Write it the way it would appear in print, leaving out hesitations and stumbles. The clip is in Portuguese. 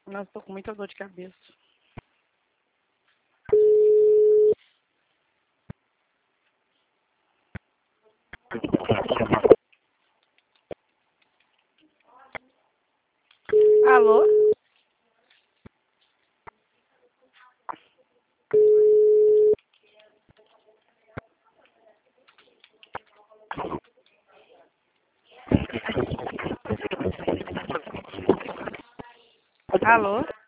Nossa, tô com muita dor de cabeça. Alô? Alô?